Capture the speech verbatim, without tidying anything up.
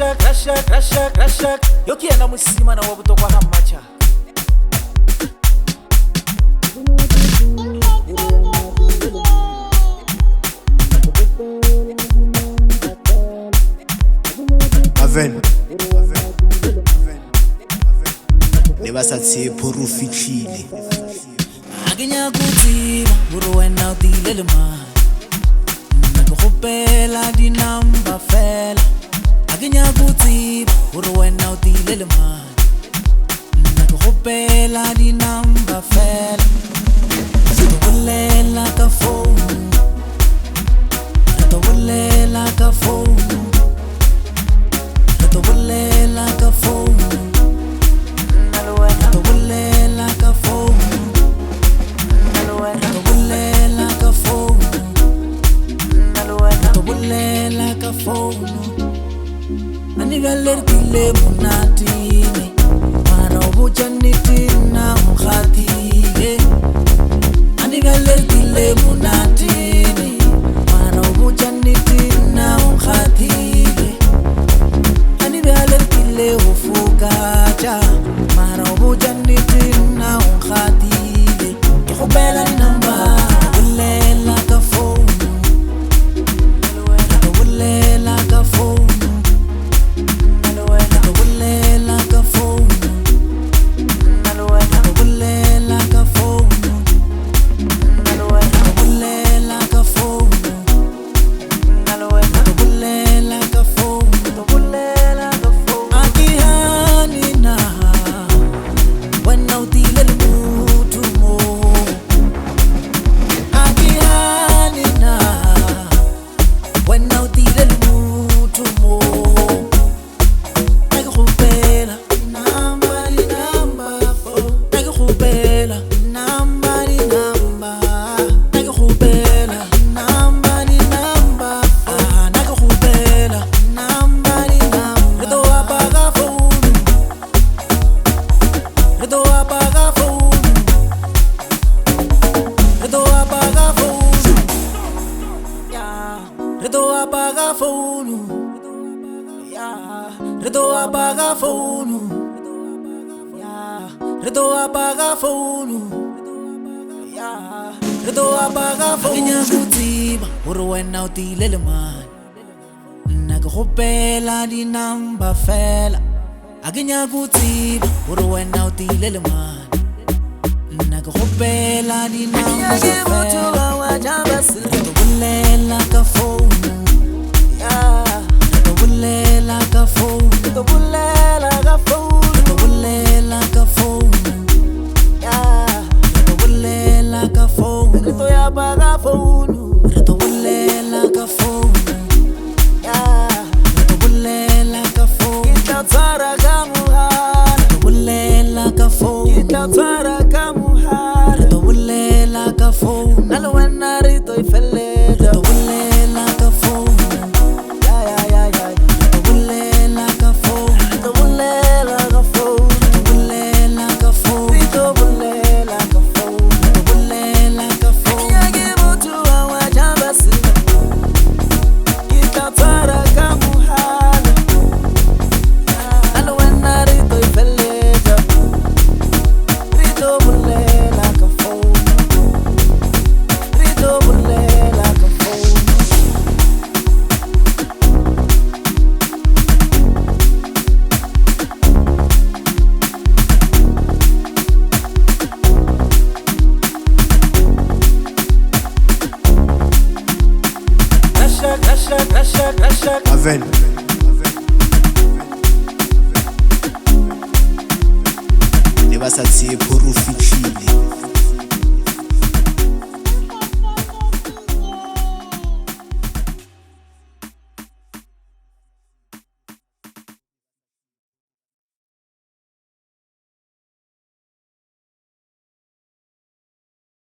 Rashak, Rashak, Rashak, Rashak Yoki ana musima na wabuto kwa hamacha Aven Ne ba sa tshepo ro fitlhile Aginya kutsiba buru wena utilele man Nakukupela di namba fela Aginya kutsiba buru wena utilele man Nakukupela di namba fela Sitobulela ka phone Sitobulela ka phone Sitobulela ka phone Sitobulela ka phone Sitobulela ka phone Sitobulela ka phone Anigalerkile munatini Mara ubujanitina mkhatile Anigalerkile munatini Mara ubujanitina mkhatile Anigalerkile ufukaja Mara ubujanitina mkhatile Kikubela ni namba Bulela ka phone Bulela ka phone Bulela ka phone Bulela ka phone Bulela ka phone Bulela ka phone Akihani na Wena utilele mutu mo Akihani na Wena utilele mutu mo Nakukupela namba di namba phone Nakukupela namba di namba Nakukupela namba di namba phone Nakukupela namba di namba Reto apaga phone Reto apaga phone Reto apaga phone Yeah Reto apaga phone Yeah Reto apaga phone Yeah Reto apaga phone Yeah Reto apaga phone Aginya kutsiba uru wena utilele man Nakukupela di namba fela Aginya kutsiba uru wena utilele man Nakukupela di namba fela Sitobulela ka phone Yeah Sitobulela ka phone Sitobulela ka phone Sitobulela ka phone Yeah Sitobulela ka phone Rito yapaga phone Sitobulela ka phone Yeah Sitobulela ka phone Kitlatsara ka muhana Sitobulela ka phone Kitlatsara ka muhana Sitobulela ka phone Nalo wena rito ifele Sitobulela ka phone Yeah yeah yeah yeah Sitobulela ka phone Sitobulela ka phone Sitobulela ka phone Sitobulela ka phone Sitobulela ka phone Nyagibutu awajabasi Kitlatsara ka muhana Nalo wena rito ifele Sitobulela ka phone Sitobulela ka phone Rashak, Rashak, Rashak, Rashak Aven Ne ba sa tshepo ro fitlhile